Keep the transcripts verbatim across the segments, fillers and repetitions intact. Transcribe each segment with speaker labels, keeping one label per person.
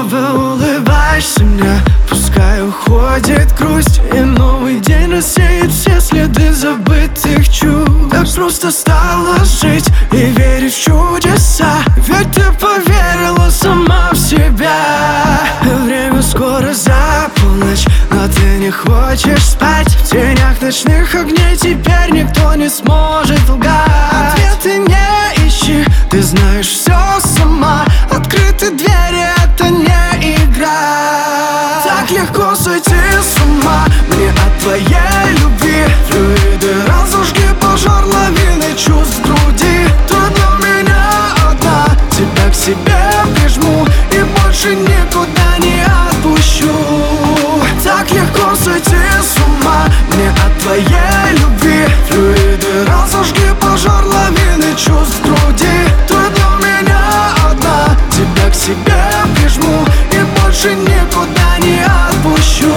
Speaker 1: снова улыбаешься мне, пускай уходит грусть, и новый день рассеет все следы забытых чувств. Так просто стало жить и верить в чудеса, ведь ты поверила сама в себя. Время скоро за полночь, но ты не хочешь спать. В тенях ночных огней теперь никто не сможет лгать. Ответы не ищи, ты знаешь все сама. Открыты двери, это не игра. Так легко сойти с ума мне от твоей любви. Флюиды разожги пожар лавины чувств в груди. Трудно меня одна, тебя к себе прижму и больше никуда не отпущу. Так легко сойти с ума мне от твоей любви. Флюиды разожги пожар лавины чувств в груди. Трудно меня одна, тебя к себе прижму и больше никуда не отпущу.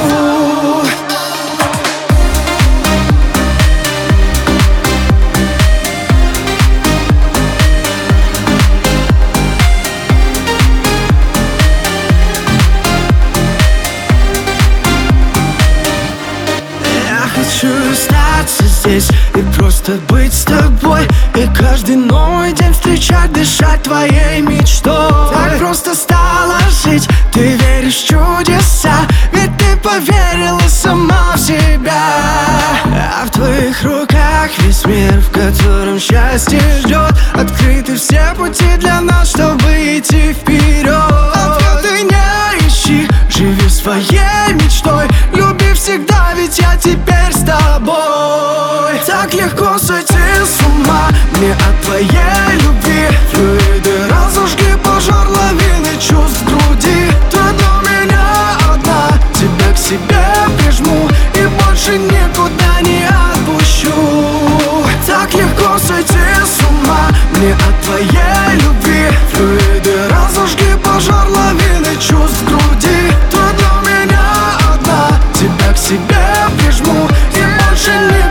Speaker 1: Хочу остаться здесь и просто быть с тобой, и каждый новый день встречать, дышать твоей мечтой. Так просто стало жить, ты веришь в чудеса, ведь ты поверила сама в себя. А в твоих руках весь мир, в котором счастье ждет. Открыты все пути для нас, чтобы идти вперед. Ответы не ищи, живи своей мечтой. Люби всегда, ведь я теперь с тобой. Так легко сойти с ума мне от твоей любви. Флюиды разожги пожар лавины чувств в груди. Трудно меня одна, тебя к себе прижму и больше никуда не отпущу. Так легко сойти с ума мне от твоей любви. Флюиды разожги пожар лавины чувств в груди. Трудно меня одна, тебя к себе прижму и больше не